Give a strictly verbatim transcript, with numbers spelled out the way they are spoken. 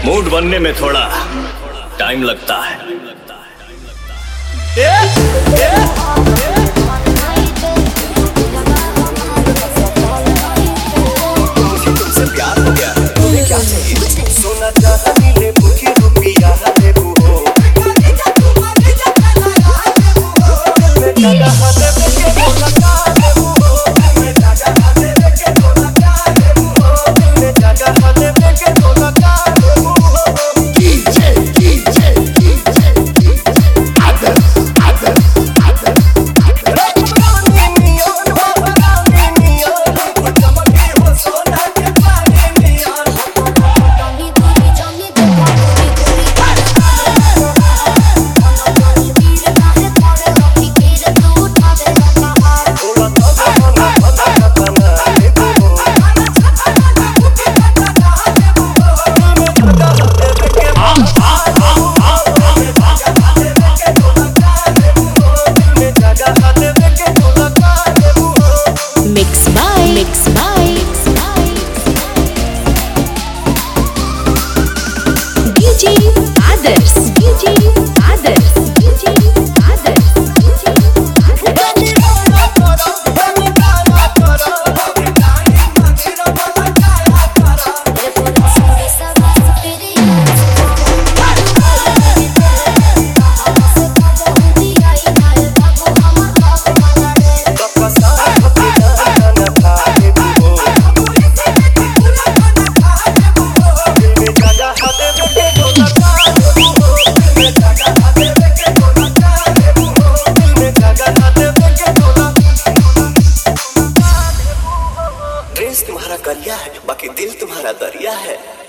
Mood बनने में थोड़ा टाइम लगता है। ए, ए, ए, तुमसे प्यार हो गया, तुम्हें क्या चाहिए? सोना चांदी ले मुझे रुपया दे वो, मैं जागा हाथ देके बोला क्या दे वो, मैं जागा हाथ देके बोला क्या दे वो, मैं जागा हाथ देके बोला क्या दे वो। DJ DJ DJ Adarsh Adarsh Adarsh रानी नियन हो रानी नियन हो चमके हो सोना के पानी नियन जानी दूरी जानी देखा दूरी दूरी वीर काहे थारे रखी कीर तू उठा दे कहार थोड़ा तो बना बना बना ले वो, मैं जागा हाथ देके Mix by Mix by D J Adarsh D J Adarsh D J Adarsh D J Adarsh सोने सवा तेरी याद से कबूती आई नाल बाबू हम बाबू मनाड़े ड्रेस तुम्हारा करिया है, बाकी दिल तुम्हारा दरिया है।